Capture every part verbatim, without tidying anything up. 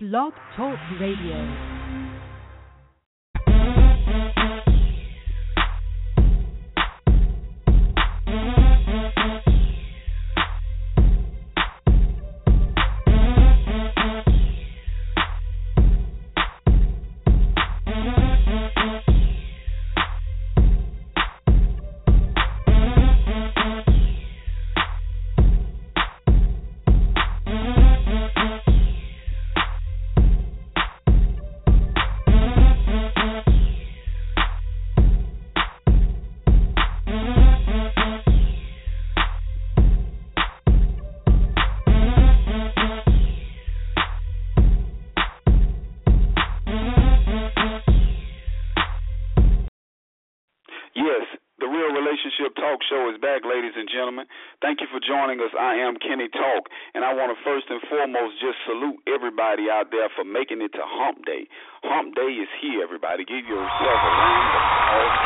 Blog Talk Radio. Gentlemen, thank you for joining us. I am Kenny Talk, and I want to first and foremost just salute everybody out there for making it to Hump Day. Hump Day is here, everybody. Give yourself a round of applause.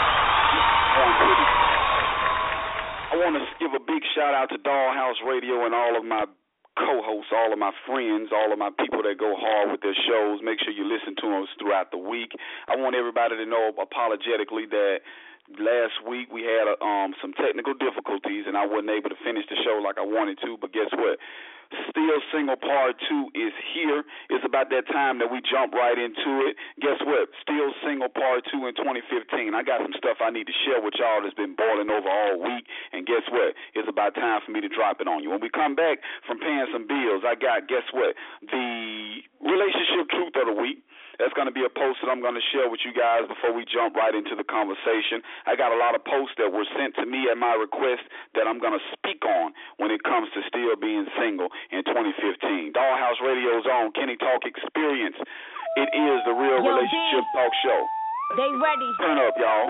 I want to give a big shout out to Dollhouse Radio and all of my co-hosts, all of my friends, all of my people that go hard with their shows. Make sure you listen to us throughout the week. I want everybody to know apologetically that last week we had a, um, some technical difficulties and I wasn't able to finish the show like I wanted to, but guess what? Still Single Part two is here. It's about that time that we jump right into it. Guess what? Still Single Part two in twenty fifteen. I got some stuff I need to share with y'all that's been boiling over all week, and guess what? It's about time for me to drop it on you. When we come back from paying some bills, I got, guess what? The relationship truth of the week. That's going to be a post that I'm going to share with you guys before we jump right into the conversation. I got a lot of posts that were sent to me at my request that I'm going to speak on when it comes to still being single in twenty fifteen. Dollhouse Radio's on Kenny Talk Experience. It is the real Yo, relationship D. talk show. They ready. Turn up, y'all.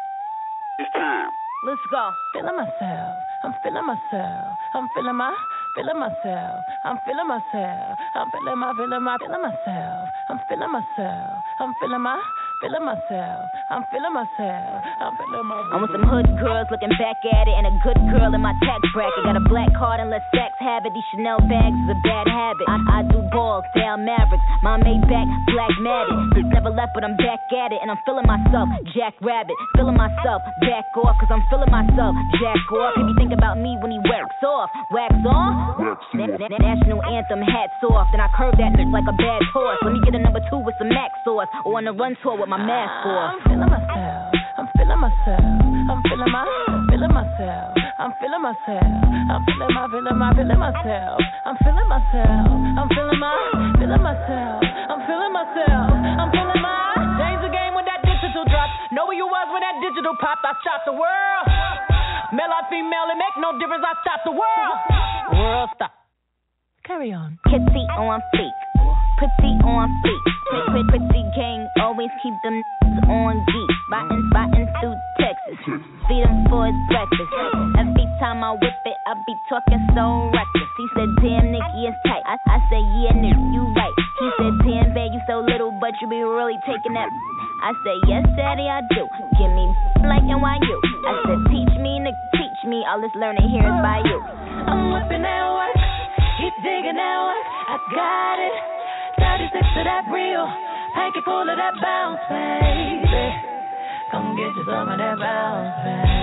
It's time. Let's go. Feeling myself. I'm feeling myself. I'm feeling my, feeling myself. I'm feeling myself. I'm feeling my, feeling my, feeling myself. I'm feeling myself. I'm feeling my, feeling myself. I'm feeling myself. I'm feeling my. I'm with some hood girls looking back at it, and a good girl in my tax bracket. Got a black card and let sex have it. These Chanel bags is a bad habit. I, I do balls, down Mavericks. My Maybach, black matted. Never left, but I'm back at it, and I'm feeling myself. Jack Rabbit, feeling myself. Back off, cause I'm feeling myself. Jack off. He be thinking about me when he wax off. Wax on? Wax off. Na- na- national anthem, hats off. Then I curve that bitch like a bad horse. Let me get a number two with some Max sauce, or on a run tour with my mask off. I'm feeling myself. I'm feeling myself. I'm feeling my, feeling myself. I'm feeling myself. I'm feeling my, feeling my, feeling myself. I'm feeling myself. I'm feeling my, feeling myself. I'm feeling myself. I'm feeling my. Change the game when that digital dropped. Know where you was when that digital popped. I shot the world. Male or female, it make no difference. I shot the world. World stop. Carry on. Kitsy on feet. Pretty on feet. Pretty, pretty gang. Always keep them on geek. Biting, biting through Texas. Feed him for his breakfast. Every time I whip it, I be talking so reckless. He said, damn, Nicky, it's tight. I, I said, yeah, nigga, you right. He said, damn, babe, you so little, but you be really taking that. I said, yes, daddy, I do. Give me like N Y U. I said, teach me, nigga, teach me. All this learning here is by you. I'm whipping that work. Keep digging that work. I got it. thirty-six to that real. Hanky full of that bounce, baby. Come get you some of that bounce,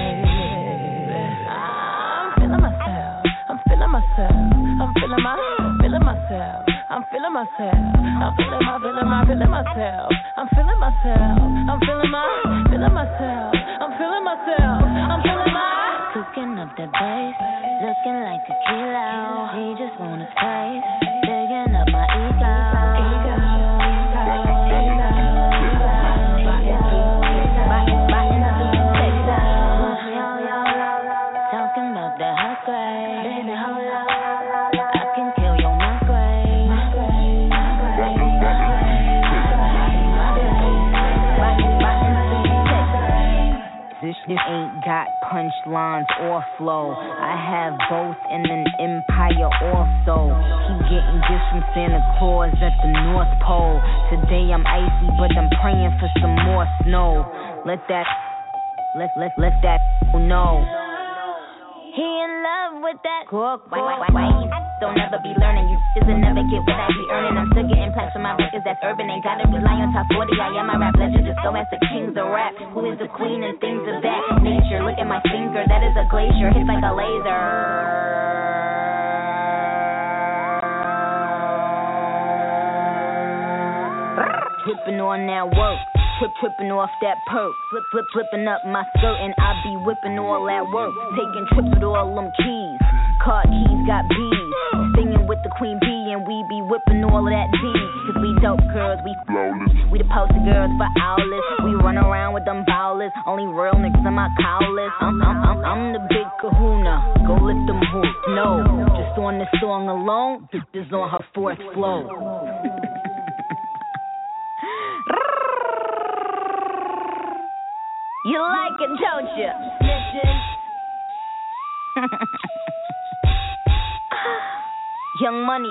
baby. I'm feeling myself. I'm feeling myself. I'm feeling my, feeling myself. I'm feeling myself. I'm feeling my, feeling my, feeling myself. I'm feeling myself. I'm feeling my, feeling myself. I'm feeling myself. I'm feeling my. Cooking up the bass, looking like a kilo. He just want a space, digging up my ego. Ego, ego, ego. Talking about the hot grade, baby, hold up. I can kill your migraine. This shit ain't got punchlines or flow. I have both in an empire also. Keep getting gifts from Santa Claus at the North Pole. Today I'm icy, but I'm praying for some more snow. Let that, let let let that know. He in love with that cook. Why why why? don't ever be learning. You just will never get what I be earning. I'm still getting plaques for my records, that's urban. Ain't gotta rely on top forty, I am my rap legend. Just go ask the kings of rap. Who is the queen and things of that nature? Look at my finger, that is a glacier. Hits like a laser. Whipping on that work, whip whipping off that perk, flip flip flipping up my skirt and I be whipping all that work, taking trips with all them keys, car keys got bees, singing with the queen bee and we be whipping all of that D, cause we dope girls, we flawless, we the poster girls for owlets, we run around with them bowlers, only real niggas on my cowlers, I'm, I'm, I'm, I'm the big kahuna, go lift them hoops, no, just on this song alone, this is on her fourth flow. You like it, don't you? Young Money.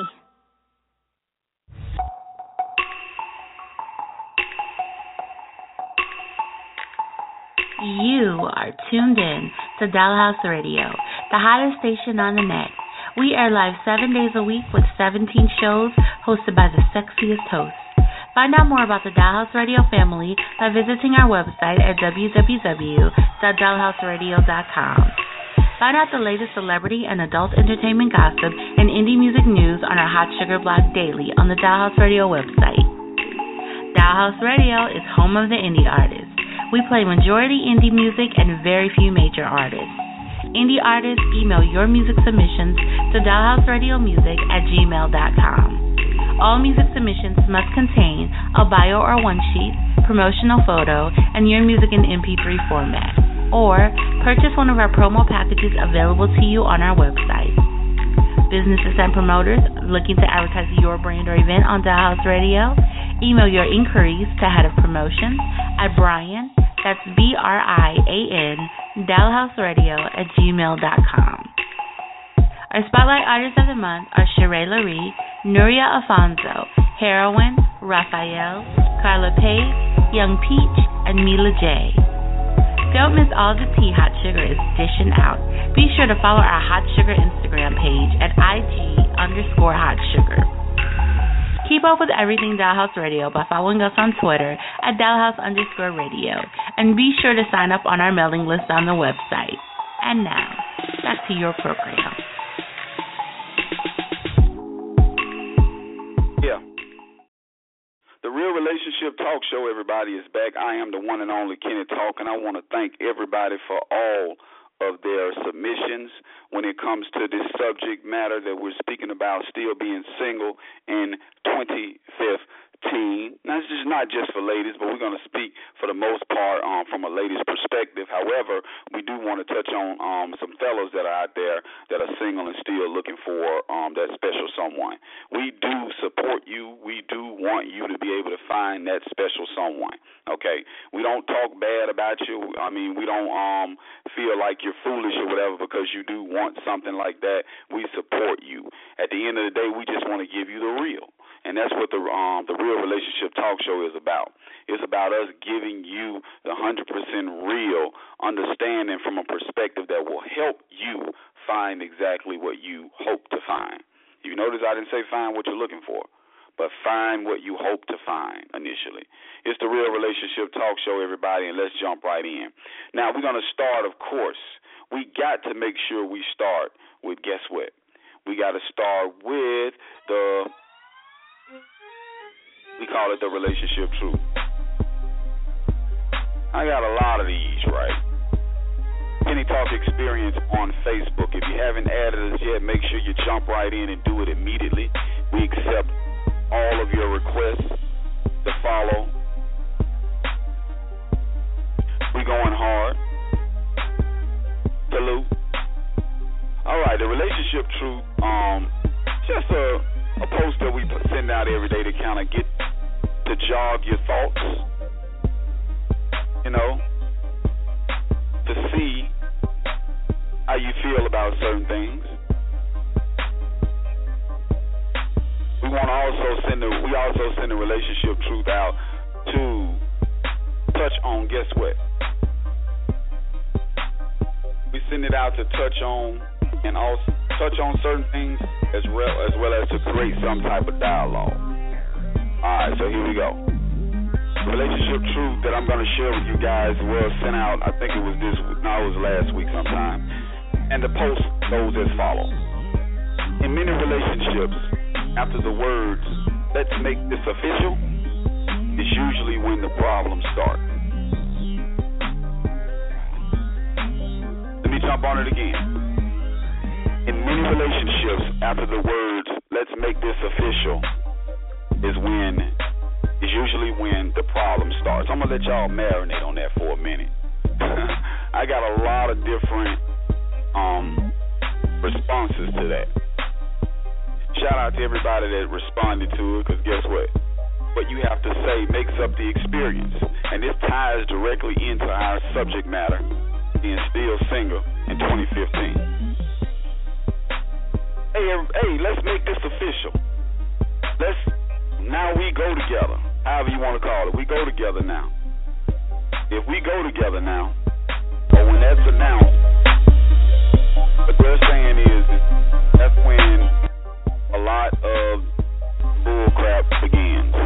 You are tuned in to Dollhouse Radio, the hottest station on the net. We air live seven days a week with seventeen shows hosted by the sexiest hosts. Find out more about the Dollhouse Radio family by visiting our website at w w w dot dollhouse radio dot com. Find out the latest celebrity and adult entertainment gossip and indie music news on our Hot Sugar blog daily on the Dollhouse Radio website. Dollhouse Radio is home of the indie artists. We play majority indie music and very few major artists. Indie artists, email your music submissions to dollhouseradiomusic at gmail dot com. All music submissions must contain a bio or one sheet, promotional photo, and your music in M P three format. Or purchase one of our promo packages available to you on our website. Businesses and promoters looking to advertise your brand or event on Dollhouse Radio, email your inquiries to Head of Promotions at Brian, that's B R I A N, dollhouseradio at gmail dot com. Our Spotlight Artists of the Month are Sheree Laree, Nuria Afonso, Heroin, Raphael, Carla Page, Young Peach, and Mila J. Don't miss all the tea Hot Sugar is dishing out. Be sure to follow our Hot Sugar Instagram page at I G underscore Hot Sugar. Keep up with everything Dollhouse Radio by following us on Twitter at Dollhouse underscore radio. And be sure to sign up on our mailing list on the website. And now, back to your program. Yeah. The Real Relationship Talk Show, everybody, is back. I am the one and only Kenny Talk, and I want to thank everybody for all of their submissions when it comes to this subject matter that we're speaking about, still being single in twenty fifteen. Now, this is not just for ladies, but we're going to speak for the most part um, from a lady's perspective. However, we do want to touch on um, some fellas that are out there that are single and still looking for um, that special someone. We do support you. We do want you to be able to find that special someone, okay? We don't talk bad about you. I mean, we don't um, feel like you're foolish or whatever because you do want something like that. We support you. At the end of the day, we just want to give you the real. And that's what the um, the Real Relationship Talk Show is about. It's about us giving you the one hundred percent real understanding from a perspective that will help you find exactly what you hope to find. You notice I didn't say find what you're looking for, but find what you hope to find initially. It's the Real Relationship Talk Show, everybody, and let's jump right in. Now, we're going to start, of course. We got to make sure we start with, guess what? We got to start with the... We call it the relationship truth. I got a lot of these, right? Kenny Talk Experience on Facebook. If you haven't added us yet, make sure you jump right in and do it immediately. We accept all of your requests to follow. We going hard. Salute. All right, the relationship truth. Um, just a a post that we send out every day to kind of get to jog your thoughts, you know, to see how you feel about certain things. We want to also send the we also send the relationship truth out to touch on, guess what? We send it out to touch on and also touch on certain things as well as well as to create some type of dialogue. Alright, so here we go. Relationship truth that I'm going to share with you guys was sent out, I think it was this, no, it was last week sometime. And the post goes as follows. In many relationships, after the words, let's make this official, is usually when the problems start. Let me jump on it again. In many relationships, after the words, let's make this official, is when, is usually when the problem starts. I'm going to let y'all marinate on that for a minute. I got a lot of different um, responses to that. Shout out to everybody that responded to it, because guess what? What you have to say makes up the experience. And this ties directly into our subject matter, being still single in twenty fifteen. Hey, hey, let's make this official. Let's, now we go together, however you want to call it. We go together now. If we go together now, or when that's announced, what they're saying is, is that's when a lot of bull crap begins.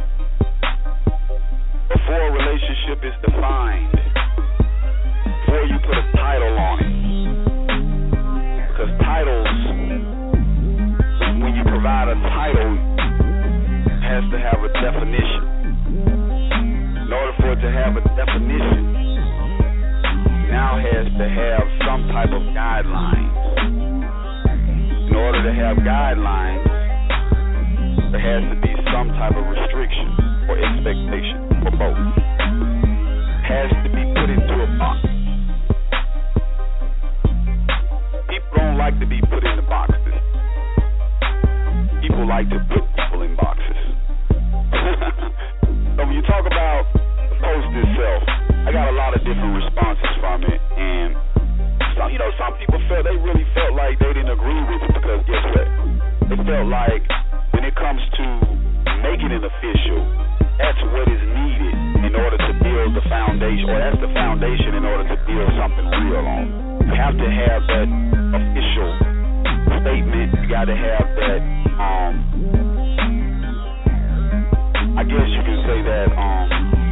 Before a relationship is defined, before you put a title on it, because titles, when you provide a title, has to have a definition. In order for it to have a definition, now has to have some type of guidelines. In order to have guidelines, there has to be some type of restriction or expectation for both. Has to be put into a box. People don't like to be put into boxes. People like to put people in boxes. So when you talk about the post itself, I got a lot of different responses from it, and some, you know, some people felt they really felt like they didn't agree with it, because guess what? They felt like when it comes to making it official, that's what is needed in order to build the foundation, or that's the foundation in order to build something real on. You have to have that official statement. You got to have that, um, I guess you can say that, um,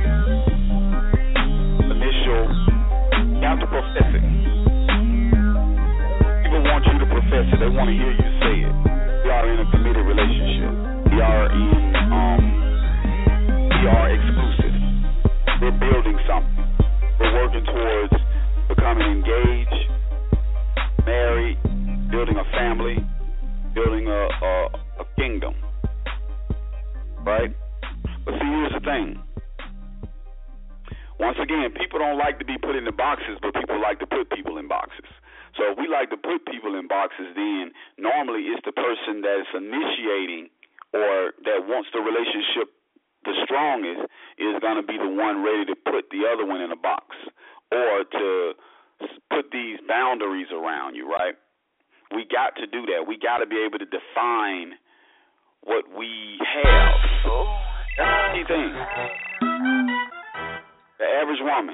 initial, you have to profess it. People want you to profess it. They want to hear you say it. We are in a committed relationship. We are in, um, we are exclusive. We're building something. We're working towards becoming engaged, married, building a family, building a, a, a kingdom. Right? But see, here's the thing. Once again, people don't like to be put into boxes, but people like to put people in boxes. So if we like to put people in boxes, then normally it's the person that's initiating or that wants the relationship the strongest is going to be the one ready to put the other one in a box or to put these boundaries around you, right? We got to do that. We got to be able to define what we have. That's the key thing. The average woman,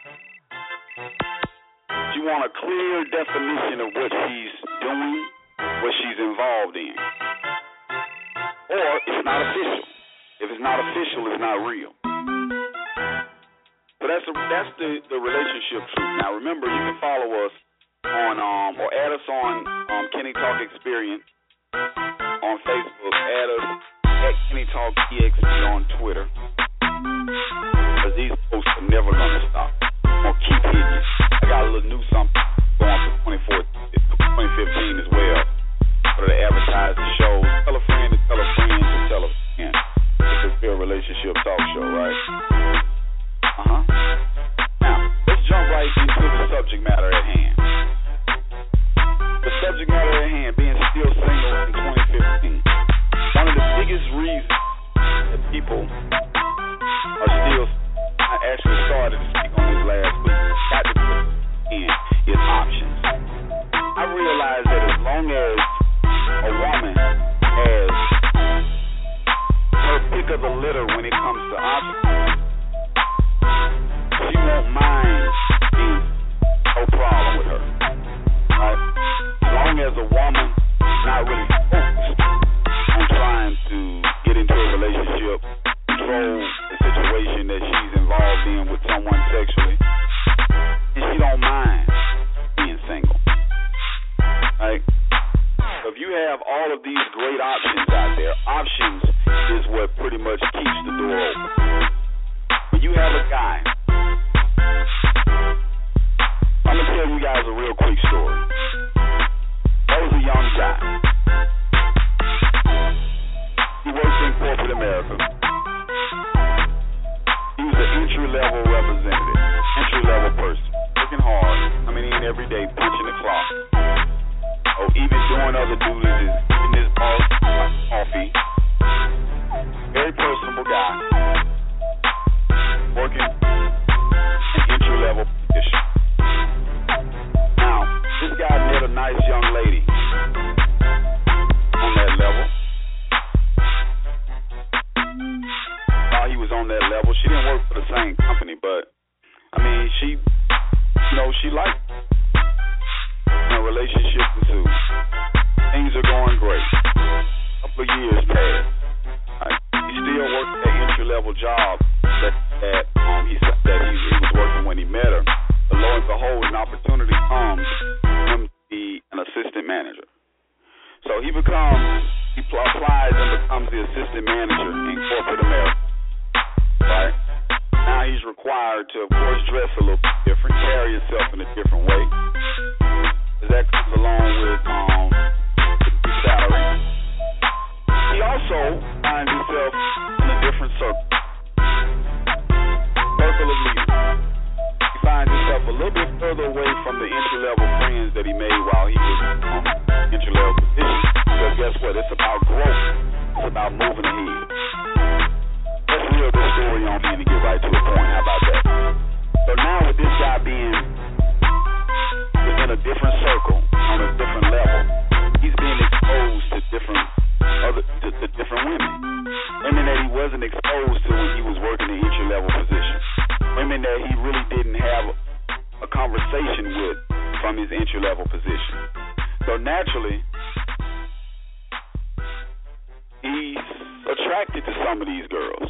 she want a clear definition of what she's doing, what she's involved in. Or it's not official. If it's not official, it's not real. So that's a, that's the, the relationship truth. Now remember, you can follow us on um or add us on um Kenny Talk Experience on Facebook. Add us at Kenny Talk E X P on Twitter. Because these posts are never gonna stop. I'm gonna keep hitting you. I got a little new something going for twenty fifteen as well. For the advertising shows. Tell a friend to tell a friend to tell a friend. It's a fair relationship talk show, right? Uh-huh. Now, let's jump right into the subject matter at hand. The subject matter at hand, being still single in twenty fifteen. One of the biggest reasons that people are still, I actually started to speak on this last week, got to put in, is options. I realize that as long as a woman has her pick of the litter when it comes to options, she won't mind being no problem with her. Right? As long as as a woman not really focused on trying to get into a relationship, control the situation that she's involved in with someone sexually, and she don't mind being single, right? So if you have all of these great options out there, options is what pretty much keeps the door open. When you have a guy, I'm going to tell you guys a real quick story. That was a young guy. He works in corporate America. He was an entry-level representative, entry-level person, working hard, coming in every day, punching the clock. Or even doing other duties is in his boss coffee. Very personable guy. Working an entry-level position. Now, this guy met a nice young lady on that level. While he was on that level, she didn't work for the same company, but I mean, she, you know, she liked a relationship ensued. Things are going great. A couple of years passed. Right. He still worked that entry-level job that that um he said that he, he was working when he met her. But lo and behold, an opportunity comes for him to be an assistant manager. So he becomes he applies and becomes the assistant manager in corporate America. Right. Now he's required to, of course, dress a little bit different, carry himself in a different way. That comes along with um, the salary. He also finds himself in a different circle. Circle of leaders. He finds himself a little bit further away from the entry-level friends that he made while he was on um, entry-level position. Because guess what? It's about growth. It's about moving ahead. Let's reel this story on in and get right to the point. How about that? So now with this guy being in a different circle, on a different level, he's being exposed to different other to, to different women. Women that he wasn't exposed to when he was working the entry level position. Women that he really didn't have a, a conversation with from his entry level position. So naturally, he's attracted to some of these girls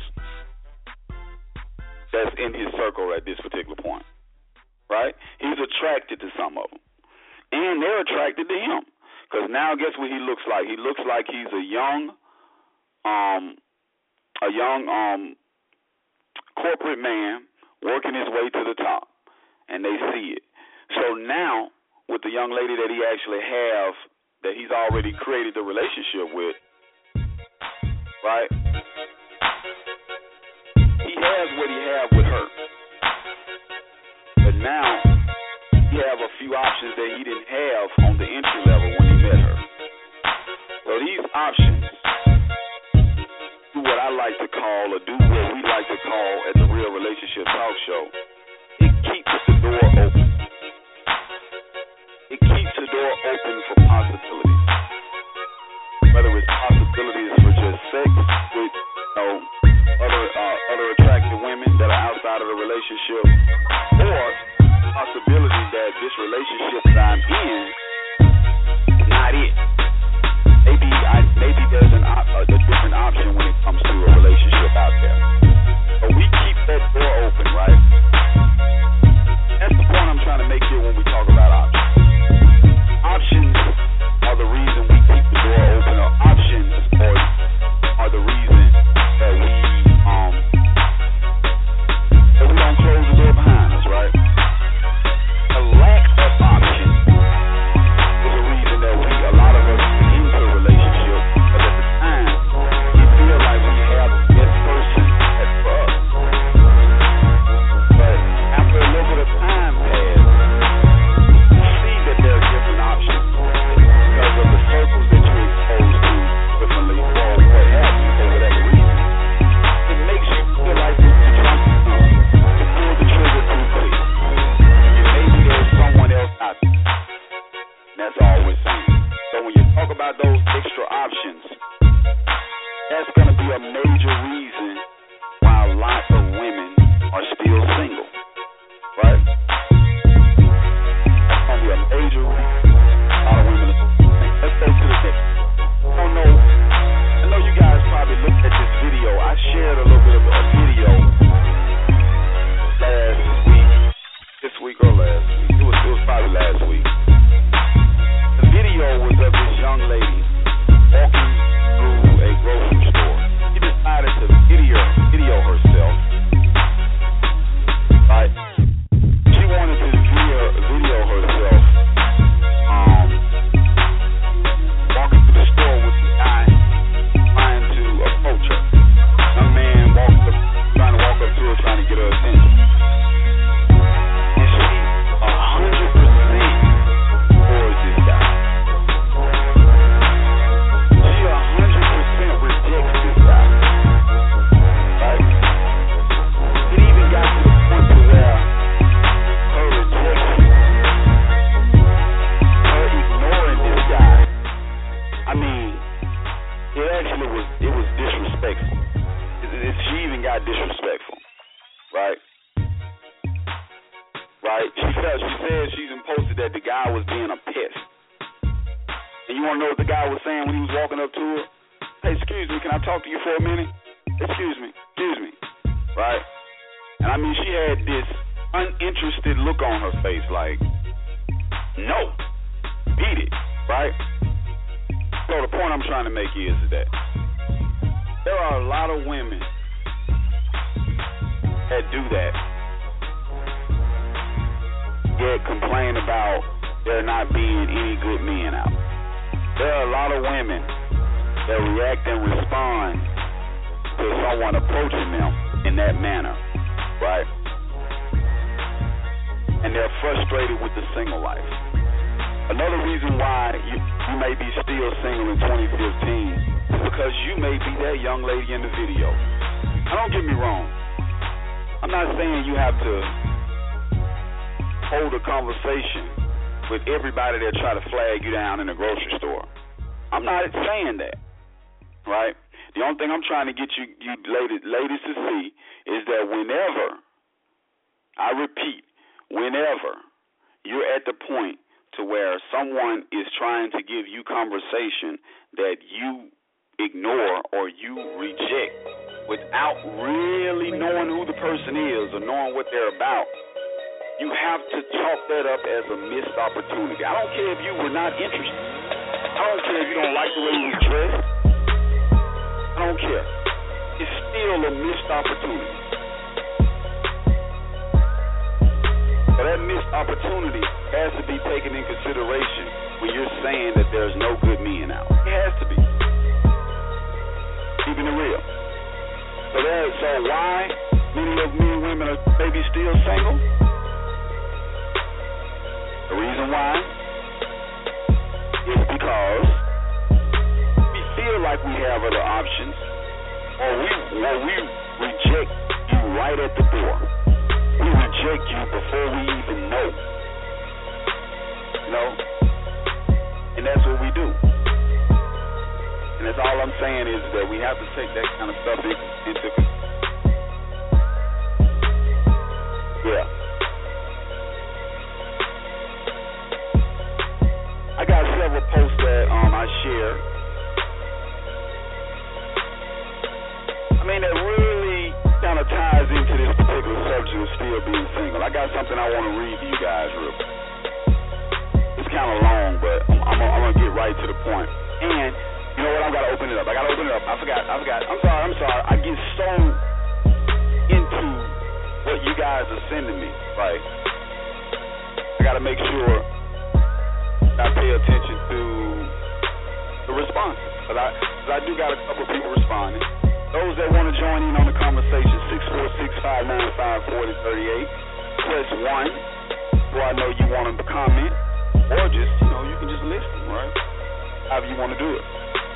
that's in his circle at this particular point. Right? He's attracted to some of them. And they're attracted to him. Because now guess what he looks like? He looks like he's a young, um, a young um, corporate man working his way to the top. And they see it. So now, with the young lady that he actually have, that he's already created the relationship with, right? He has what he have with her. But now, he have a few options that he didn't have on the entry level when he met her. So these options do what I like to call, or do what we like to call at the Real Relationship Talk Show. It keeps the door open. It keeps the door open for possibilities. Whether it's possibilities for just sex with, you know, other uh, other attractive women that are outside of the relationship, or possibility that this relationship that I'm in is not it. Maybe I maybe there's an op- a different option when it comes to a relationship out there. So we keep that door open, right? That's the point I'm trying to make here when we talk about options. Options are the reason we keep the door open, or options are, are the reason that we um that we don't close the door behind us, right? A lack of option is a reason that we, a lot of us, get into a relationship, but at the time, we feel like we have the best person even got disrespectful, right? Right? She felt, she said she's posted that the guy was being a pest. And you want to know what the guy was saying when he was walking up to her? Hey, excuse me, can I talk to you for a minute? Excuse me, excuse me, right? And I mean, she had this uninterested look on her face, like, no, beat it, right? So the point I'm trying to make is that there are a lot of women that do that, yet complain about there not being any good men out. There are a lot of women that react and respond to someone approaching them in that manner, right? And they're frustrated with the single life. Another reason why you, you may be still single in twenty fifteen is because you may be that young lady in the video. Now, don't get me wrong. I'm not saying you have to hold a conversation with everybody that try to flag you down in the grocery store. I'm not saying that, right? The only thing I'm trying to get you, you ladies, ladies to see is that whenever, I repeat, whenever you're at the point to where someone is trying to give you conversation that you ignore or you reject without really knowing who the person is or knowing what they're about, you have to chalk that up as a missed opportunity. I don't care if you were not interested. I don't care if you don't like the way he was dressed. I don't care. It's still a missed opportunity. So that missed opportunity has to be taken in consideration when you're saying that there's no good men out. It has to be. Keeping it real. So, there, so why many of me and women are maybe still single? The reason why is because we feel like we have other options, or we, or we reject you right at the door. We reject you before we even know. You know? And that's what we do. And that's all I'm saying is that we have to take that kind of stuff into consideration. Yeah. I got several posts that um, I share. I mean, that really kind of ties into this particular subject of still being single. I got something I want to read to you guys real quick. It's kind of long, but I'm, I'm, I'm going to get right to the point. And you know what? I've got to open it up. I got to open it up. I forgot. I forgot. I'm sorry. I'm sorry. I get so into what you guys are sending me. Like, I got to make sure I pay attention to the responses. Because I, I do got a couple people responding. Those that want to join in on the conversation, six four six, five nine five, four zero three eight. Press one, so I know you want to comment. Or just, you know, you can just listen, right? However you want to do it.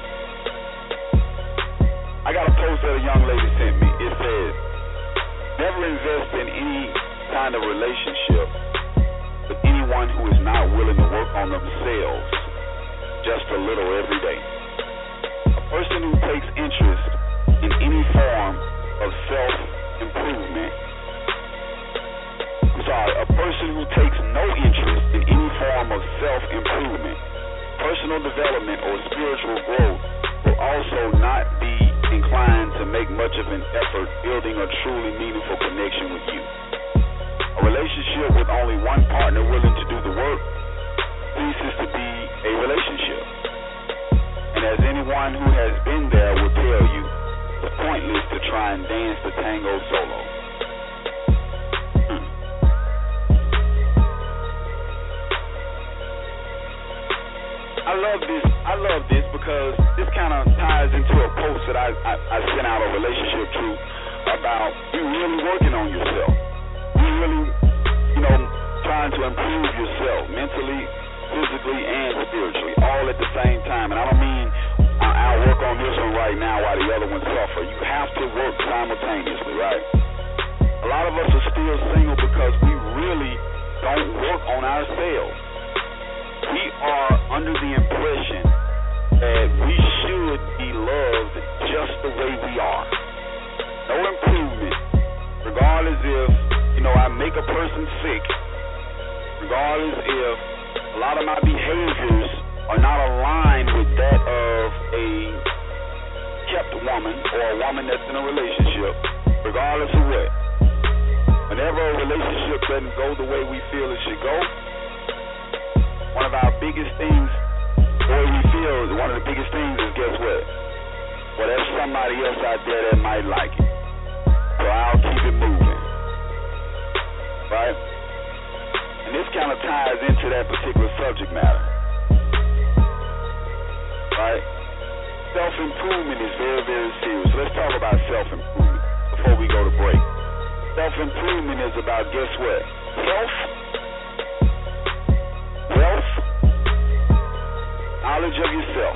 I got a post that a young lady sent me. It says, never invest in any kind of relationship with anyone who is not willing to work on themselves just a little every day. A person who takes interest in any form of self-improvement, I'm sorry, a person who takes no interest in any form of self-improvement, personal development, or spiritual growth will also not be inclined to make much of an effort building a truly meaningful connection with you. A relationship with only one partner willing to do the work ceases to be a relationship. And as anyone who has been there will tell you, it's pointless to try and dance the tango solo. Hmm. I love this. I love this because this kind of ties into a post that I, I, I sent out, a relationship truth, about you really working on yourself. You really, you know, trying to improve yourself mentally, physically, and spiritually, all at the same time. And I don't mean I'll work on this one right now while the other one suffer. You have to work simultaneously, right? A lot of us are still single because we really don't work on ourselves. We are under the impression that we should be loved just the way we are. No improvement. regardless if, you know, I make a person sick, regardless if a lot of my behaviors are not aligned with that of a kept woman or a woman that's in a relationship, regardless of what. Whenever a relationship doesn't go the way we feel it should go, one of our biggest things, the way we feel, one of the biggest things is, guess what? Well, there's somebody else out there that might like it. So I'll keep it moving. Right? And this kind of ties into that particular subject matter. Right? Self-improvement is very, very serious. Let's talk about self-improvement before we go to break. Self-improvement is about, guess what? Health, wealth, knowledge of yourself.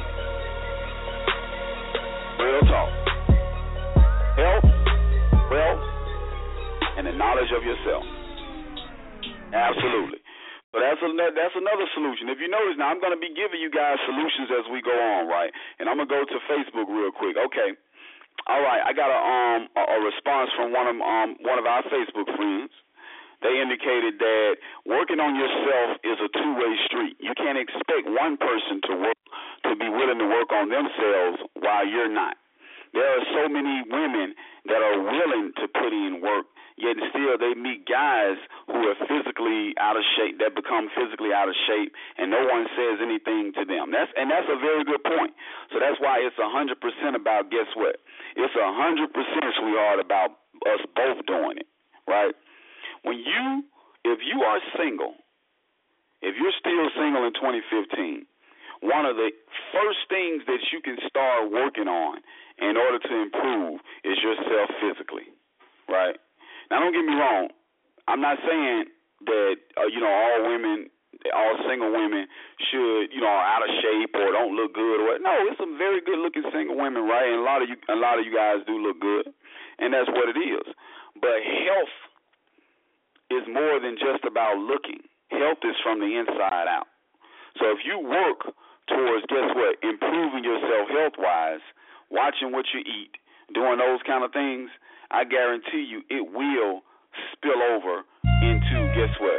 Real talk. Health, wealth, and the knowledge of yourself. Absolutely. So that's a, that's another solution. If you notice now, I'm going to be giving you guys solutions as we go on, right? And I'm going to go to Facebook real quick. Okay. All right. I got a um a, a response from one of um one of our Facebook friends. They indicated that working on yourself is a two-way street. You can't expect one person to work to be willing to work on themselves while you're not. There are so many women that are willing to put in work, yet still they meet guys who are physically out of shape, that become physically out of shape, and no one says anything to them. That's and that's a very good point. So that's why it's one hundred percent about, guess what? It's one hundred percent, sweetheart, about us both doing it, right? When you, if you are single, if you're still single in twenty fifteen, one of the first things that you can start working on in order to improve is yourself physically, right? Now, don't get me wrong. I'm not saying that, uh, you know, all women, all single women should, you know, are out of shape or don't look good or what. No, it's some very good-looking single women, right? And a lot of you, a lot of you guys do look good, and that's what it is. But health is more than just about looking. Health is from the inside out. So if you work towards, guess what, improving yourself health-wise, watching what you eat, doing those kind of things, I guarantee you it will spill over into, guess what?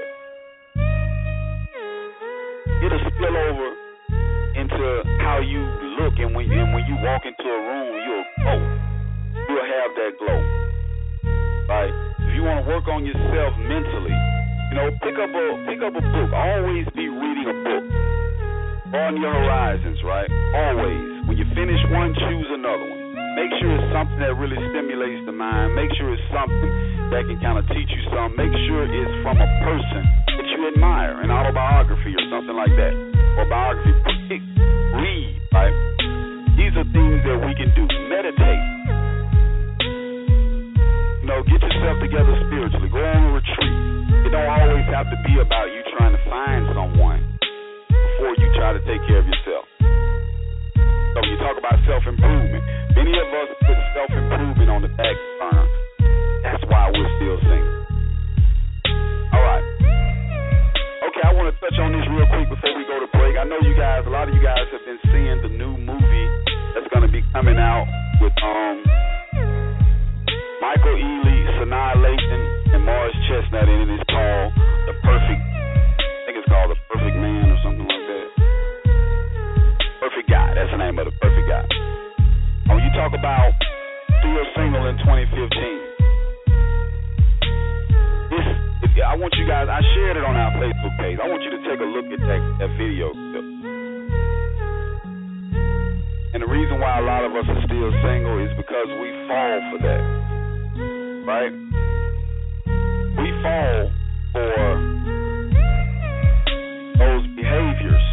It'll spill over into how you look, and when, and when you walk into a room, you'll glow. You'll have that glow. Right? If you want to work on yourself mentally, you know, pick up a pick up a book. Always be reading a book. On your horizons, right? Always. When you finish one, choose another one. Make sure it's something that really stimulates the mind. Make sure it's something that can kind of teach you something. Make sure it's from a person that you admire, an autobiography or something like that, or biography. Pick, read, right? These are things that we can do. Meditate. You know, get yourself together spiritually. Go on a retreat. It don't always have to be about you trying to find someone before you try to take care of yourself. So when you talk about self-improvement, many of us put self-improvement on the back burner. That's why we're still single. All right. Okay, I want to touch on this real quick before we go to break. I know you guys, a lot of you guys have been seeing the new movie that's going to be coming out with um Michael Ealy, Sanaa Lathan, and Morris Chestnut in it. It's called The Perfect, I think it's called The Perfect Man or something like that. Perfect Guy, that's the name of The Perfect Guy. When you talk about still single in twenty fifteen, this, if, I want you guys, I shared it on our Facebook page. I want you to take a look at that, that video clip. And the reason why a lot of us are still single is because we fall for that, right? We fall for those behaviors.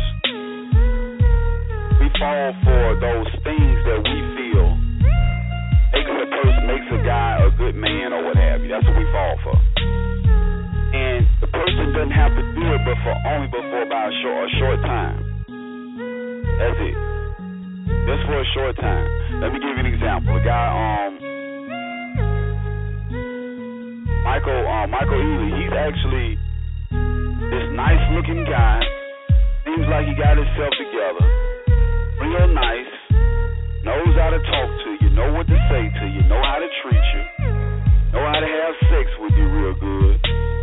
We fall for those things that we feel makes a person, makes a guy a good man or what have you. That's what we fall for. And the person doesn't have to do it, but for only but for about a short, a short time. That's it. Just for a short time. Let me give you an example. The guy, um, Michael, um, Michael Ealy, he's actually this nice-looking guy. Seems like he got himself together. Real nice. Knows how to talk to you. Know what to say to you. Know how to treat you. Know how to have have sex with you real good.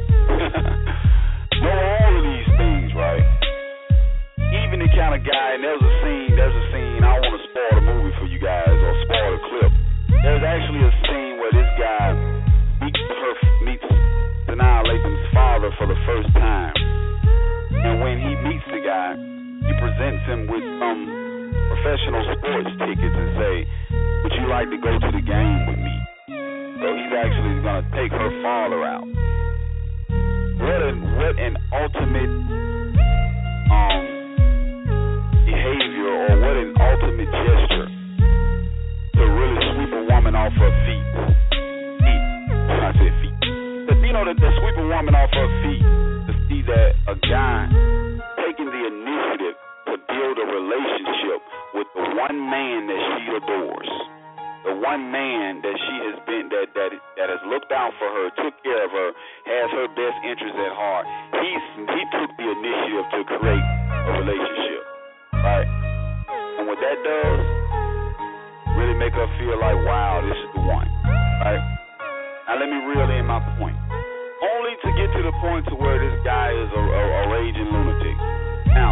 Know all of these things, right? Even the kind of guy, and there's a scene, there's a scene, I don't want to spoil the movie for you guys or spoil the clip. There's actually a scene where this guy meets, her, meets Sanaa Lathan's father for the first time. And when he meets the guy, he presents him with some professional sports tickets and say, would you like to go to the game with me? So he's actually going to take her father out. What an, what an ultimate um, behavior, or what an ultimate gesture to really sweep a woman off her feet. Feet. I said feet. But you know, that to sweep a woman off her feet, to see that a guy taking the initiative to build a relationship with the one man that she adores, the one man that she has been, that that that has looked out for her, took care of her, has her best interests at heart. He's he took the initiative to create a relationship, right? And what that does, really make her feel like, wow, this is the one, right? Now let me reel in my point. Only to get to the point to where this guy is a, a, a raging lunatic. Now,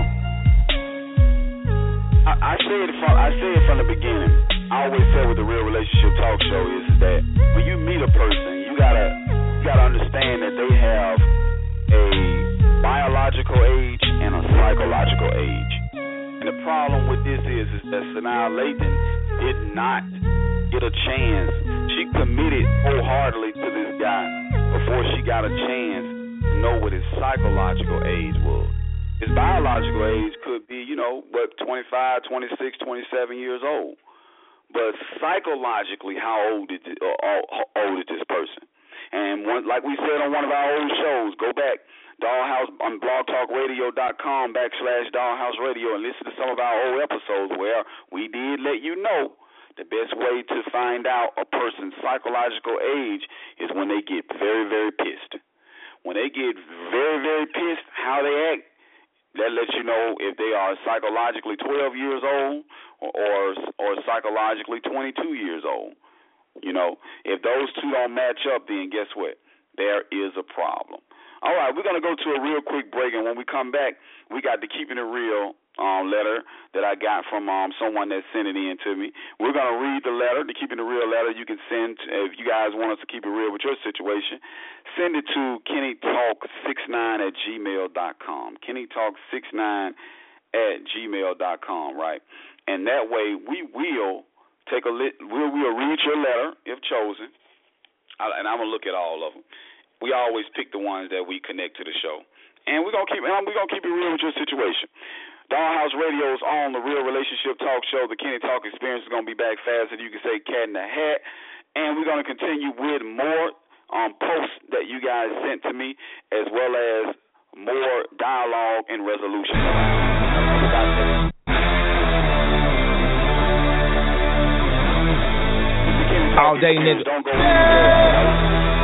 I, I say it from I say it from the beginning. I always say with the Real Relationship Talk Show is that when you meet a person, you gotta you gotta understand that they have a biological age and a psychological age. And the problem with this is, is that Sanaa Lathan did not get a chance. She committed wholeheartedly to this guy before she got a chance to know what his psychological age was. His biological age could be, you know, what, twenty-five, twenty-six, twenty-seven years old. But psychologically, how old is, uh, how old is this person? And one, like we said on one of our old shows, go back, Dollhouse on blogtalkradio.com backslash Dollhouse Radio, and listen to some of our old episodes where we did let you know the best way to find out a person's psychological age is when they get very, very pissed. When they get very, very pissed, how they act, that lets you know if they are psychologically twelve years old or, or or psychologically twenty-two years old. You know, if those two don't match up, then guess what? There is a problem. All right, we're going to go to a real quick break, and when we come back, we got the Keeping It Real um, letter that I got from um, someone that sent it in to me. We're going to read the letter, the Keeping It Real letter. You can send, if you guys want us to keep it real with your situation, send it to kenny talk sixty-nine at gmail dot com. kenny talk sixty-nine at gmail dot com, right? And that way we will take a lit, we'll, we'll read your letter if chosen, and I'm going to look at all of them. We always pick the ones that we connect to the show. And we're going to keep we're gonna keep it real with your situation. Dollhouse Radio is on the Real Relationship Talk Show. The Kenny Talk Experience is going to be back faster than you can say cat in the hat. And we're going to continue with more um, posts that you guys sent to me, as well as more dialogue and resolution. All day, nigga. Don't go anywhere.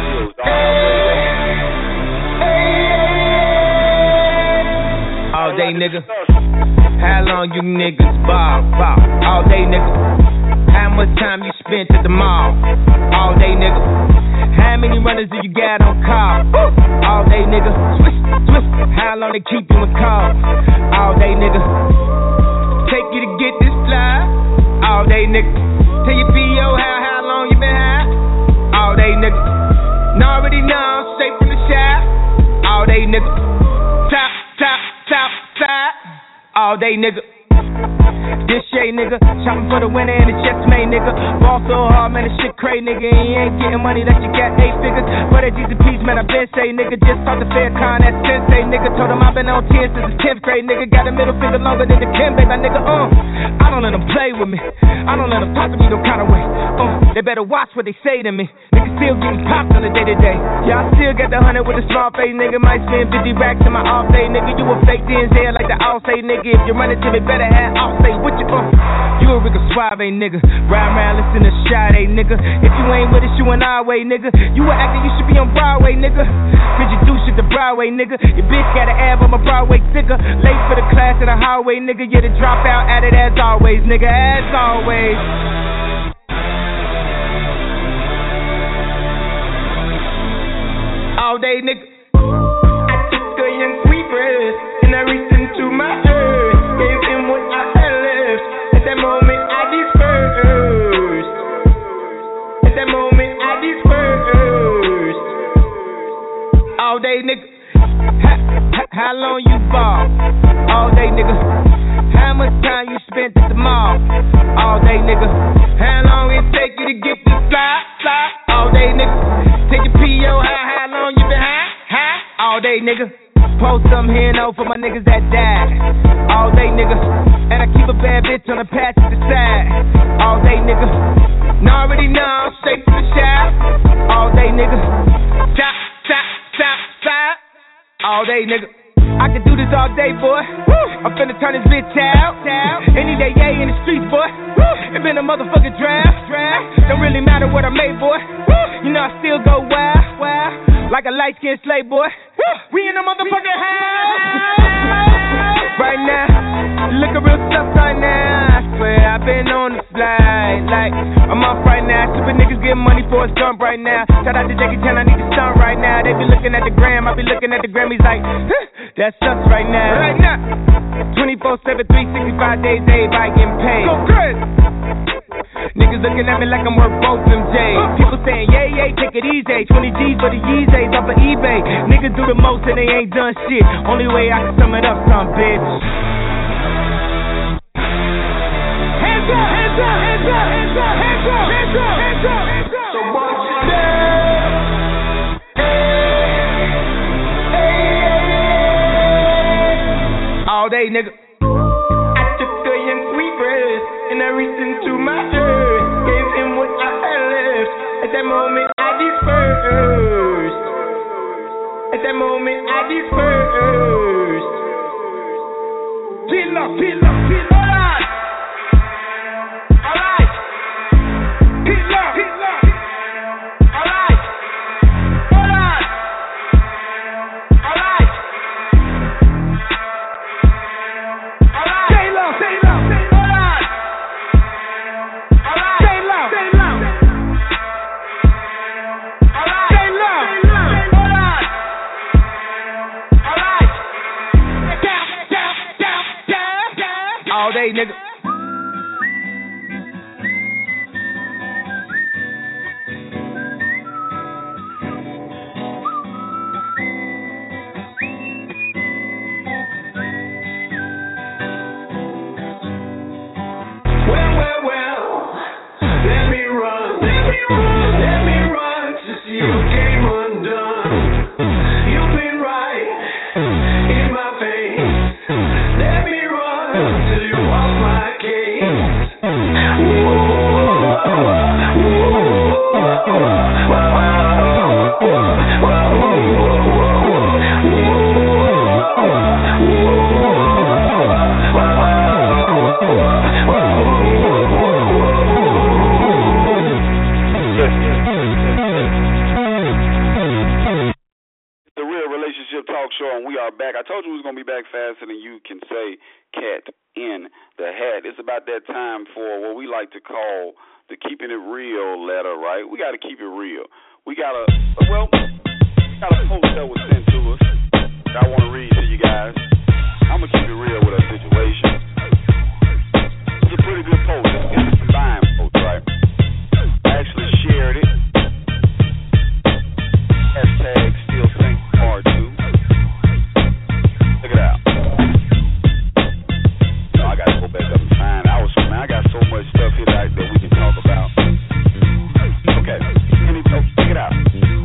All day, nigga. How long you niggas ball, ball? All day, nigga. How much time you spent at the mall? All day, nigga. How many runners do you got on call? All day, nigga. Swish, swish. How long they keep you in call? All day, nigga. Take you to get this fly? All day, nigga. Tell your P O how, how long you been high? All day, nigga. Now already know, straight from the shop. All day, nigga. Top, top, top, top. All day, nigga. This shade, nigga. Shopping for the winner and the checks made, nigga. Ball so hard, man, the shit crazy, nigga. And you ain't getting money that you got eight figures. But at G's and P's, man, I been say, nigga. Just talk to Faircon, that sensei, nigga. Told him I've been on ten since the tenth grade, nigga. Got a middle finger longer than the Kim, baby, nigga. Uh, I don't let them play with me. I don't let them talk to me no kind of way. Uh, they better watch what they say to me. Nigga still getting popped on the day to day. Y'all still got the hundred with a small face, nigga. Might spend fifty racks in my off day, nigga. You a fake D N Z like the all say, nigga. If you run it to me, better have all say with you. Uh, you a Rico Suave, nigga. Ride around, listen to Sade, nigga. If you ain't with us, you an our way, nigga. You a actor, you should be on Broadway, nigga. Could you do shit the Broadway, nigga? Your bitch got an ab on my Broadway sticker. Late for the class in the hallway, nigga. You're the dropout at it as always, nigga. As always. all day, nigga. I took a young sweet breath and I reached into my earth, gave him what I had left. At that moment I dispersed. At that moment I dispersed. All day, nigga. How, how, how long you ball? All day, nigga. How much time you spent at the mall? All day, nigga. How long it take you to get this fly, fly? All day, nigga. Take your P O, how, how long you been high, high? All day, nigga. Post some here and over for my niggas that died. All day, nigga. And I keep a bad bitch on the passenger side. All day, nigga. Now already know, straight to the shop. All day, nigga. Stop, stop, stop, stop. All day, nigga. I can do this all day, boy. Woo. I'm finna turn this bitch out. Any day, yeah, in the streets, boy. Woo. It been a motherfucking draft. draft. Don't really matter what I made, boy. Woo. You know I still go wild, wild. Like a light-skinned slave, boy. Woo. We in the motherfucking house. Right now, looking real tough right now. I swear I've been on the flight. Like, I'm off right now. Stupid niggas getting money for a jump right now. Shout out to Jackie Chan, I need to stunt right now. They be looking at the gram, I be looking at the Grammys like, huh, that's us right now. Right now, twenty-four seven, three sixty-five days, everybody getting paid. Go crazy. Niggas looking at me like I'm worth both them J's. People saying, yeah, yeah, take it easy. twenty G's for the Yeezys off of eBay. Niggas do the most and they ain't done shit. Only way I can sum it up, some bitch. Hands up, hands up, hands up, hands up, hands up, hands up, hands up, hands up. So what you do? All day, nigga. I took a young sweet breath and I reached into my earth, gave him what I had left. At that moment I dispersed. At that moment I dispersed. Chill up, chill up, chill up. Alright, alright. Chill up, chill up. Alright, alright, alright. Stay low, stay low, stay low. Alright, alright. Stay low, stay low. Alright, stay low, stay low. Alright, alright. Down, down, down, down, down. All day, nigga. I told you we was going to be back faster than you can say cat in the hat. It's about that time for what we like to call the keeping it real letter, right? We got to keep it real. We got to, well, we got a post that was sent to us that I want to read to you guys. I'm going to keep it real with our situation. It's a pretty good post. It's a combined post, right? I actually shared it. Hashtag still think hard too. Check it out. No, I gotta go back up and find. I was, man, I got so much stuff here that, that we can talk about. Okay, any, oh, check it out.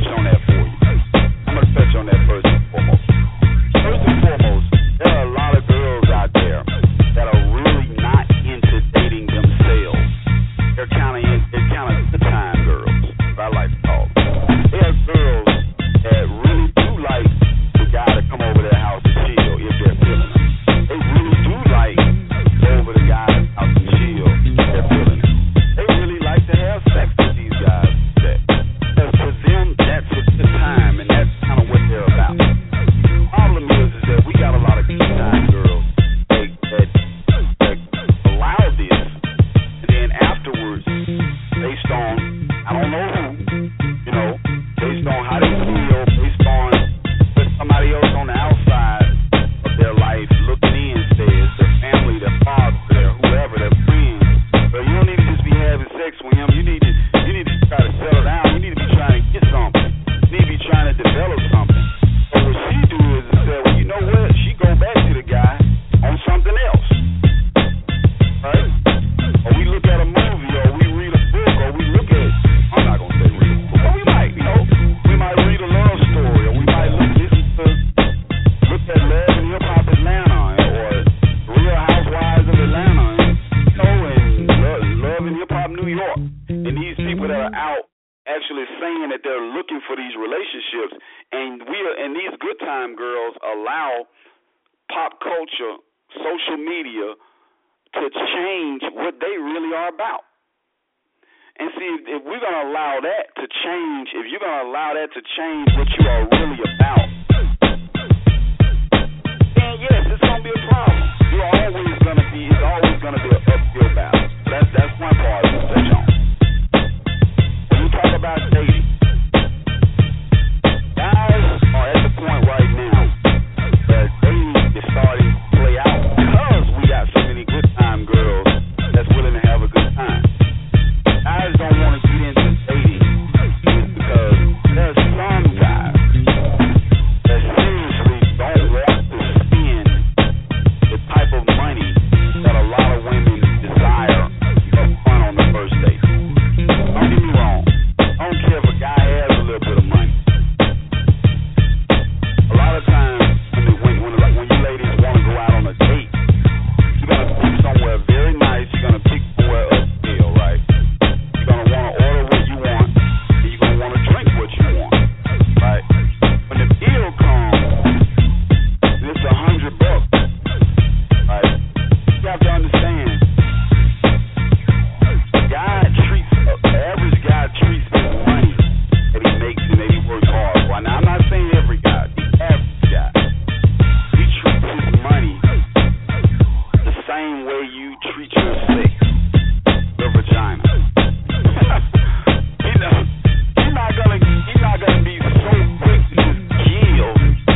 touch on that for you. I'm gonna touch on that first and foremost. First and foremost, there are a lot of girls out there that are really not into dating themselves. They're kind of they're kind of the time girls, I like to call them. There are girls that really do like the guy to come over their house and chill if they're feeling them. They really do like go over the guy's house and chill if they're feeling it. They really like to have sex with these guys. Because for them, that's a good time, and that's kind of what they're about. The problem is, is that we got a lot of good time girls that, that, that allow this, and then afterwards, based on, I don't know who, you know, based on how they feel, based on what somebody else on the outside of their life looking in says, their family, their father, their whoever, their friends. So you don't need to just be having sex with him. You need to, you need to try to settle down. You need to be trying to get something. You need to be trying to develop something. So what she do is say, well, you know what? She go back to the guy on something else, right? Or we look at a movie, or we read a book, or we look at, I'm not gonna say read a book, but we might, you know, we might read a love story, or we might look, listen to, look at Love and Hip Hop Atlanta, or Real Housewives of Atlanta, and, you know, and Love, Love and Hip Hop New York, and these people that are out actually saying that they're looking for these relationships, and we are, and these good time girls allow pop culture, social media to change what they really are about. And see, if, if we're going to allow that to change, if you're going to allow that to change what you are really about, then yes, it's going to be a problem. You're always going to be, it's always going to be an uphill battle. That's, that's one part to touch on. When you talk about dating, guys are at the point right now that dating is starting to play out because we got so many good time girls that's willing to have a good time. Guys don't want to get into dating because there's some guys that seriously don't want to spend the type of money that a lot of women desire up front on the first date. Don't get me wrong. I don't care if a guy has a little bit of money. A lot of times when the, when, when, when you ladies want to go out on a date, you're going to pick somewhere very nice. You're going to pick somewhere upscale, right? You're going to want to order what you want, and you're going to want to drink what you want, right? When the bill comes, and it's a hundred bucks, right? You have to understand, a guy treats, an average guy treats his money that he makes and that he works hard for. Now, I'm not saying every guy, the average guy, he treats his money the same way you treat your sex, your vagina. You know, he's not gonna, he's not gonna be so quick to just kill,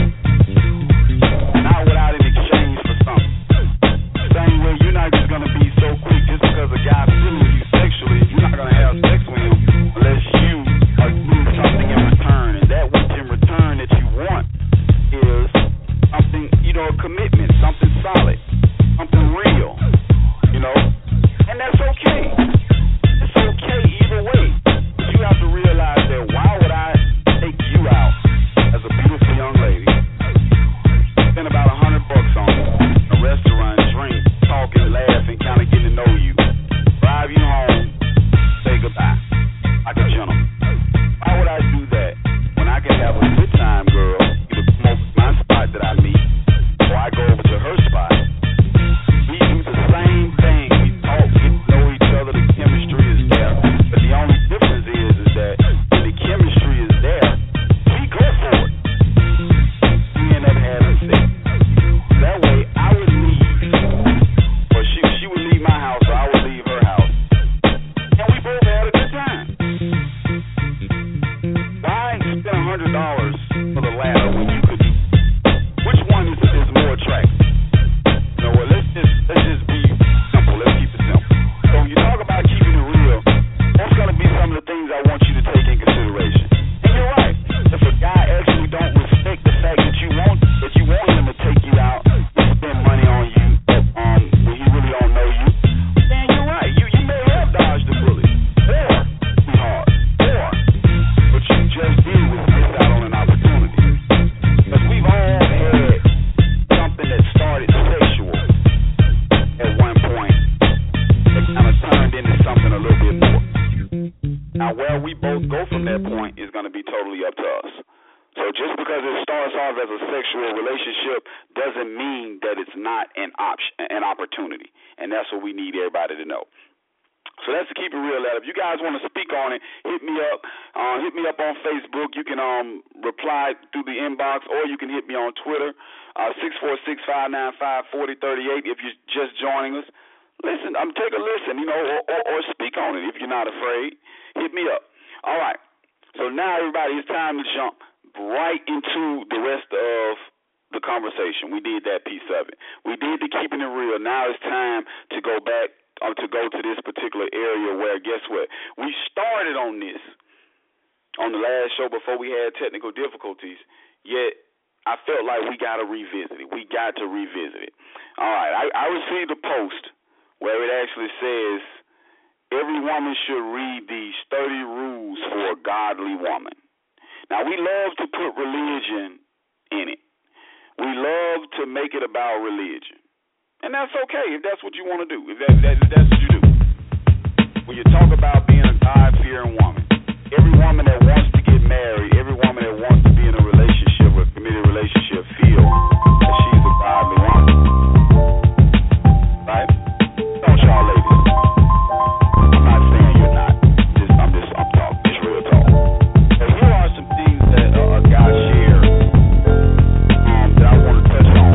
not without an exchange for something. Same way you're not just gonna be so quick just because a guy feeling you sexually. You're not gonna have sex with him unless you are doing something in return, and that which in return that you want is something, you know, a commitment, something solid, something real, you know, and that's okay. It's okay either way. But you have to realize that why would I take you out as a beautiful young lady, spend about a hundred bucks on a restaurant, drink, talking, laughing, kind of getting to know you, drive you home, say goodbye like a gentleman. Why would I do that when I can have a good time, girl, either come over to my spot that I meet, or I go over to her spot? We do the same thing. We talk, get to know each other. The chemistry is there. But the only difference is, is that when the chemistry is there, we go for it. We end up having sex. That way, I would leave, or she she would leave my house, or I would leave her house, and we both had a good time. Why spend a hundred dollars for the latter when you could? Which one is is more attractive? You know what? Let's just let's just be simple. Let's keep it simple. So when you talk about keeping it real, that's going to be some of the things I want you to take in consideration. And you're right. If a guy actually don't respect the fact that you want that you want him to take you out and spend money on you, um, when he really don't know you, then you're right. You you may have dodged the bullet, or be hard, or what you just did was be totally up to us. So just because it starts off as a sexual relationship doesn't mean that it's not an option, an opportunity, and that's what we need everybody to know. So that's to keep it real. If you guys want to speak on it, hit me up. Uh, hit me up on Facebook. You can um, reply through the inbox, or you can hit me on Twitter, uh, six four six, five nine five, four zero three eight if you're just joining us. Listen, I'm um, take a listen, you know, or, or, or speak on it if you're not afraid. Hit me up. All right. So now, everybody, it's time to jump right into the rest of the conversation. We did that piece of it. We did the keeping it real. Now it's time to go back. Uh, to go to this particular area where, guess what? We started on this on the last show before we had technical difficulties, yet I felt like we got to revisit it. We got to revisit it. All right, I, I received a post where it actually says, every woman should read these thirty rules for a godly woman. Now, we love to put religion in it. We love to make it about religion. And that's okay if that's what you want to do, if, that, that, if that's what you do. When you talk about being a God-fearing woman, every woman that wants to get married, every woman that wants to be in a relationship or a committed relationship feel that she's a godly woman. Right? Don't y'all ladies? I'm not saying you're not. Just, I'm just, I'm talking. It's real talk. And here are some things that uh, a guy shared um, that I want to touch on.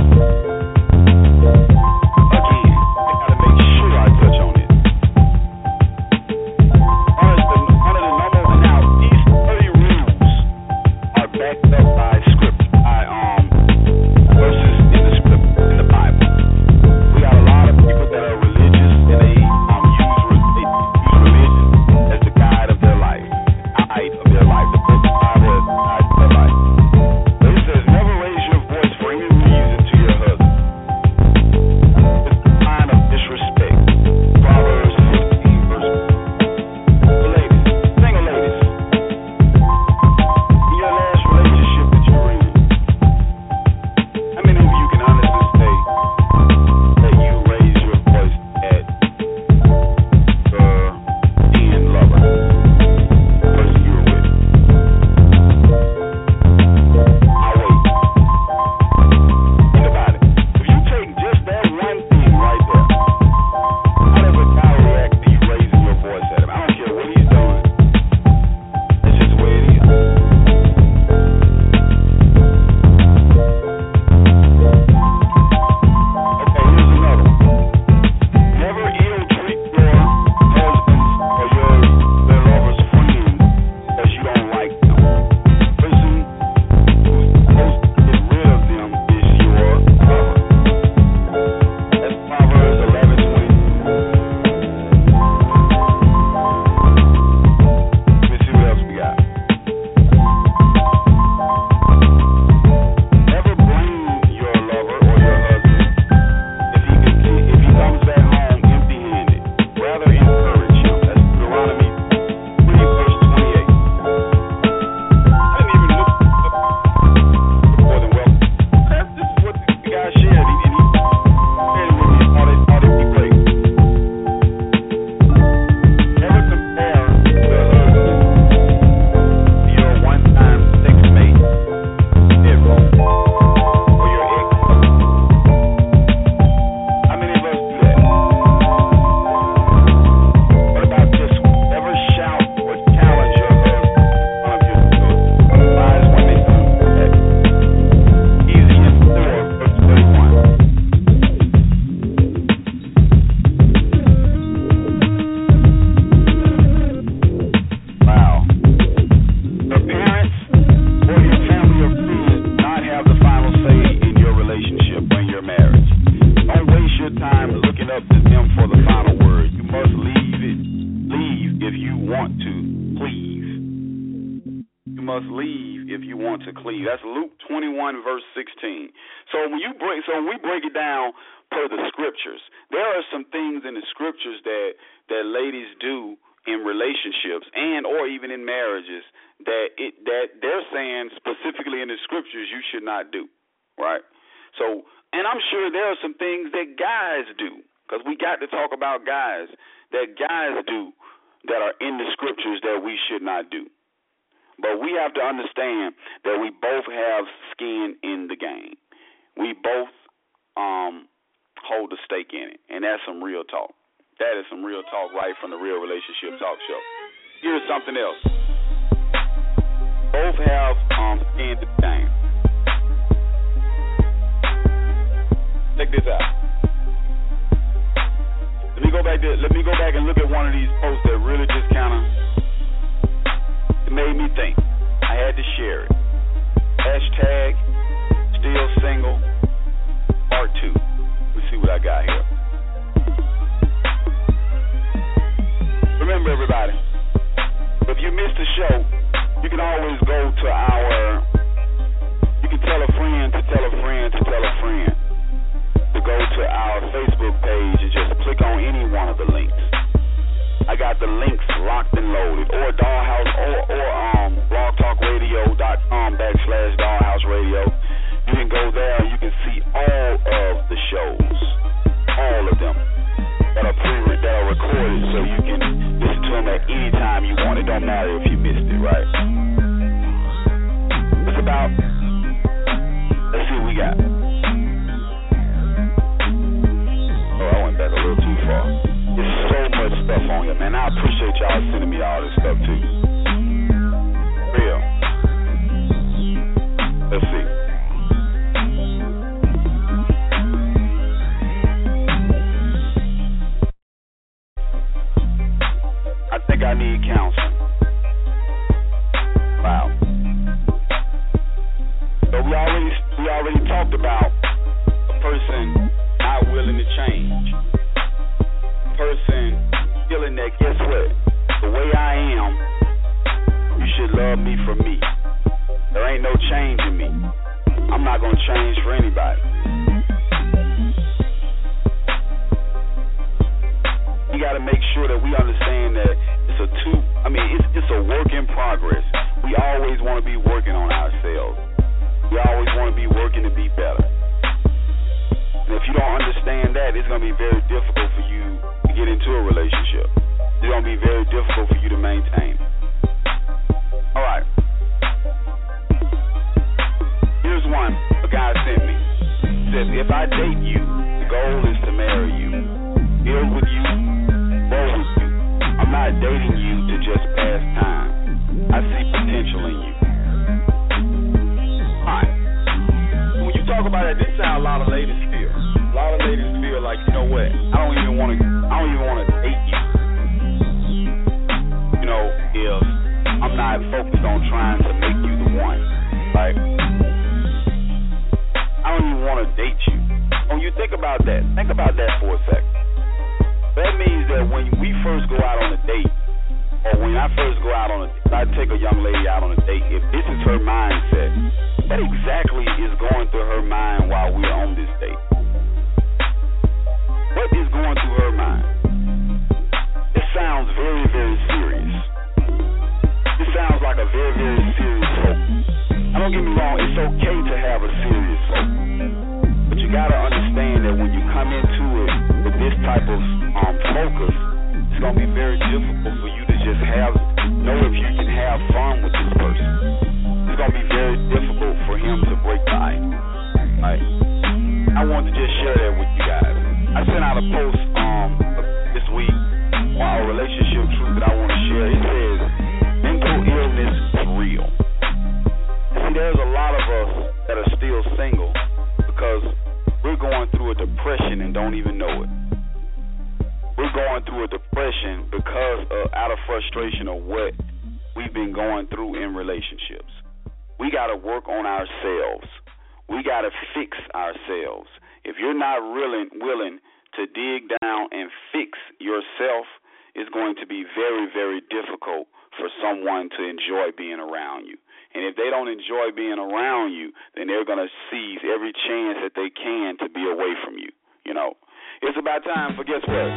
That's Luke twenty-one, verse sixteen. So when you break, so when we break it down per the scriptures, there are some things in the scriptures that that ladies do in relationships and or even in marriages that it that they're saying specifically in the scriptures you should not do, right? So, and I'm sure there are some things that guys do, because we got to talk about guys, that guys do that are in the scriptures that we should not do. But we have to understand that we both have skin in the game. We both um, hold a stake in it, and that's some real talk. That is some real talk right from the Real Relationship Talk Show. Here's something else. Both have um, skin in the game. Check this out. Let me go back to, let me go back and look at one of these posts that really just kind of made me think. I had to share it. Hashtag still single part two. Let's see what I got here. Remember, everybody, if you missed the show, you can always go to our, you can tell a friend to tell a friend to tell a friend to go to our Facebook page and just click on any one of the links. I got the links locked and loaded, or Dollhouse, or, or um, blogtalkradio.com backslash Dollhouse Radio. You can go there and you can see all of the shows, all of them that are pre that are recorded, so you can listen to them at any time you want. It don't matter if you missed it, right? It's about, let's see what we got. Oh, I went back a little too far. There's so much stuff on here, man. I appreciate y'all sending me all this stuff too. Real. Let's see. I think I need counseling. Wow. So we already we already talked about a person not willing to change. Person feeling that, guess what, the way I am, you should love me for me. There ain't no change in me. I'm not going to change for anybody. We got to make sure that we understand that it's a two, I mean, it's, it's a work in progress. We always want to be working on ourselves. We always want to be working to be better. And if you don't understand that, it's going to be very difficult for you to get into a relationship. It's going to be very difficult for you to maintain it. All right. Here's one a guy sent me. It says, if I date you, the goal is to marry you, build with you, grow with you. I'm not dating you to just pass time. I see potential in you. All right. When you talk about that, this is how a lot of ladies feel. A lot of ladies feel like, you know what? I don't even want to. I don't even want to date you. You know, if I'm not focused on trying to make you the one, like I don't even want to date you. When you think about that, think about that for a second. That means that when we first go out on a date, or when I first go out on a, I take a young lady out on a date. If this is her mindset, what exactly is going through her mind while we're on this date? What is going through her mind? It sounds very, very serious. It sounds like a very, very serious hope. I don't get me wrong, it's okay to have a serious hope. But you gotta understand that when you come into it with this type of um, focus, it's gonna be very difficult for you to just have, know if you can have fun with this person. It's gonna be very difficult for him to break the ice. Right? I wanted to just share that with you guys. I sent out a post um this week on our relationship truth that I want to share. It says, mental illness is real. See, there's a lot of us that are still single because we're going through a depression and don't even know it. We're going through a depression because of, out of frustration of what we've been going through in relationships. We got to work on ourselves. We got to fix ourselves. If you're not really willing to dig down and fix yourself, it's going to be very, very difficult for someone to enjoy being around you. And if they don't enjoy being around you, then they're going to seize every chance that they can to be away from you. You know, it's about time for, guess what?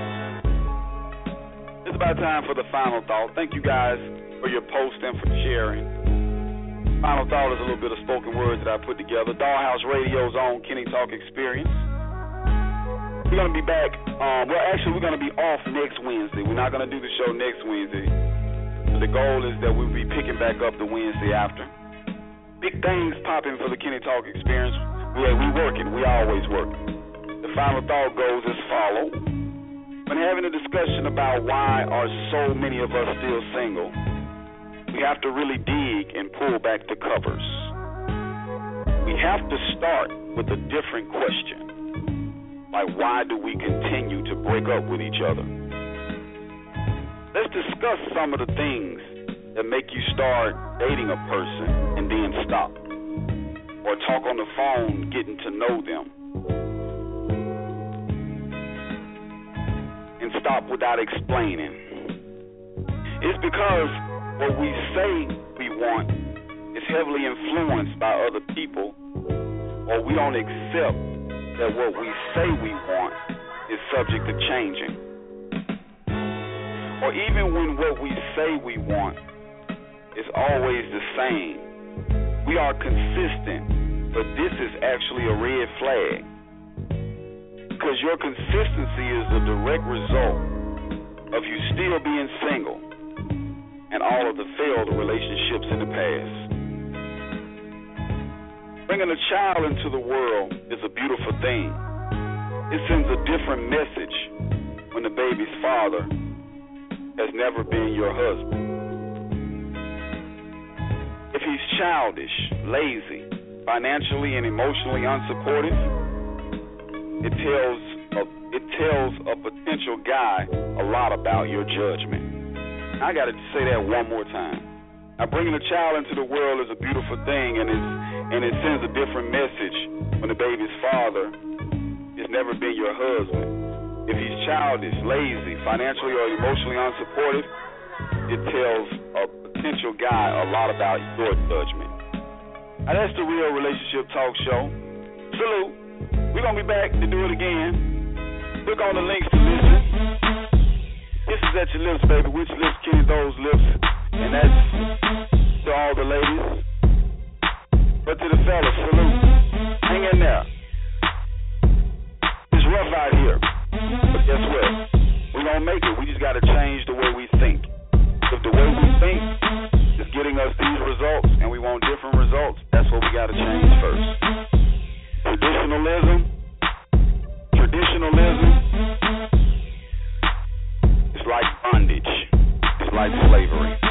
It's about time for the final thought. Thank you guys for your post and for sharing. Final thought is a little bit of spoken words that I put together. Dollhouse Radio's own Kenny Talk Experience. We're going to be back. Um, well, actually, we're going to be off next Wednesday. We're not going to do the show next Wednesday. The goal is that we'll be picking back up the Wednesday after. Big things popping for the Kenny Talk Experience. We, we working. We always work. The final thought goes as follows. When having a discussion about why are so many of us still single, we have to really dig and pull back the covers. We have to start with a different question. Like, why do we continue to break up with each other? Let's discuss some of the things that make you start dating a person and then stop. Or talk on the phone, getting to know them. And stop without explaining. It's because what we say we want is heavily influenced by other people, or we don't accept that what we say we want is subject to changing. Or even when what we say we want is always the same, we are consistent, but this is actually a red flag. Because your consistency is the direct result of you still being single and all of the failed relationships in the past. Bringing a child into the world is a beautiful thing. It sends a different message when the baby's father has never been your husband. If he's childish, lazy, financially and emotionally unsupportive, it tells a, it tells a potential guy a lot about your judgment. I got to say that one more time. Now, bringing a child into the world is a beautiful thing, and it's, and it sends a different message when the baby's father has never been your husband. If he's childish, lazy, financially or emotionally unsupportive, it tells a potential guy a lot about your judgment. Now, that's the Real Relationship Talk Show. Salute. We're going to be back to do it again. Click on the links to listen. This is At Your Lips, baby. Which lips, Kenny? Those lips. And that's to all the ladies. But to the fellas, salute. Hang in there. It's rough out here. But guess what? We're going to make it. We just got to change the way we think. If the way we think is getting us these results and we want different results, that's what we got to change first. Traditionalism, traditionalism, it's like bondage. It's like slavery.